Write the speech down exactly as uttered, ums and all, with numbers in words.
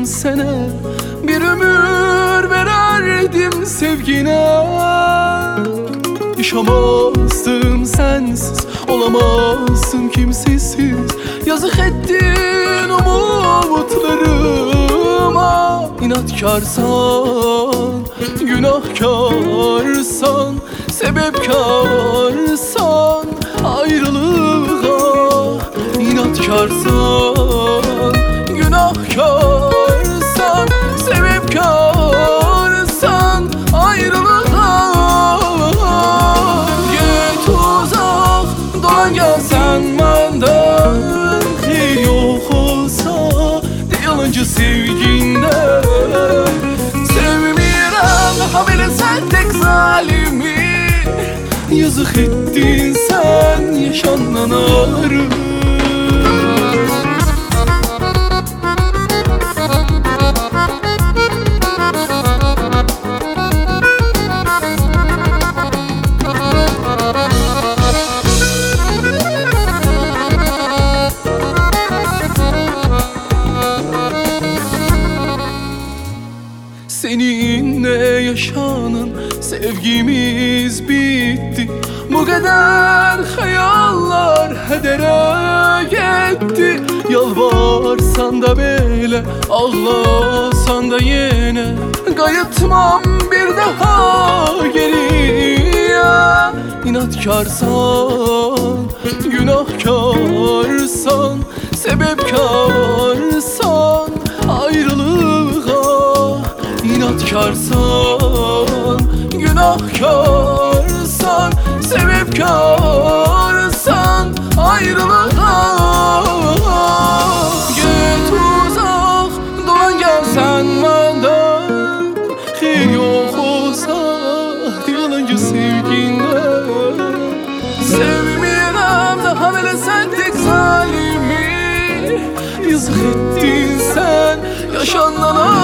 bin sene, bir ömür verirdim sevgine. Yaşamazdım sensiz, olamazdım kimsesiz. Yazık ettin umutlarıma. İnatkarsan, günahkarsan, sebepkarsan ayrılığa. İnatkarsan, günahkarsan, sebepkarsan ayrılığa. Git uzak, dolan gel sen benden. Hayır yok olsa de yalancı sevginden. Sevmirem daha bile sen tek zalimi. Yazık ettin sen yaşananları. Seninle yaşanan sevgimiz bitti. Bu kadar hayaller hedere gitti. Yalvarsan da bile, ağlasan da yine kayıtmam bir daha geriye. İnatkarsan, günahkarsan, sebepkarsan ayrılığa. İnatkarsan, günahkarsan, sebepkarsan ayrılığa. Git uzak, dolan gel sen benden. Hayır yok olsa yalancı sevginden. Sevmirem daha bile sen tek zalimi. Yazık ettin sen yaşanana.